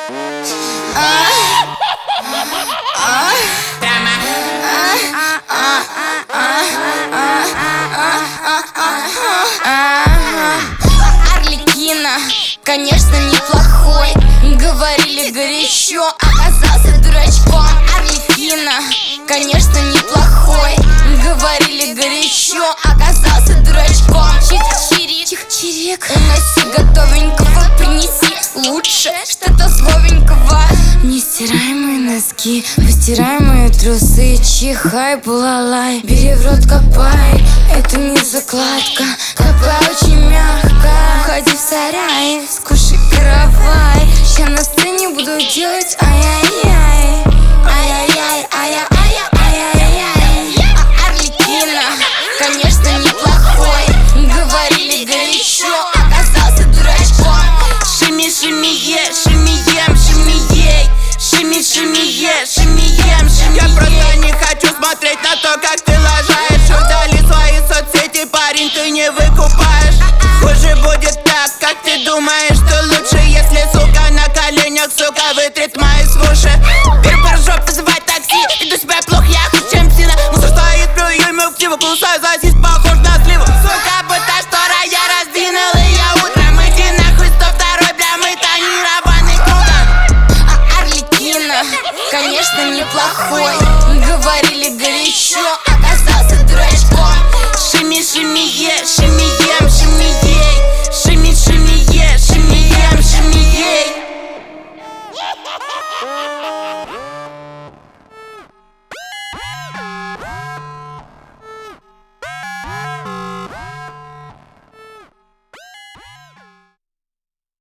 Арлекино, конечно, неплохой. Говорили горячо, оказался дурачком. Арлекино, конечно, неплохой. Говорили горячо, оказался дурачком. Чик-чирик, уноси готовенького, принеси лучше что-то зловенького. Нестираемые носки, постираемые трусы. Чихай, булалай, бери в рот, копай. Это не закладка, копай очень мягко. Входи в сарай, скушай каравай. Ща на сцене буду делать ай-яй.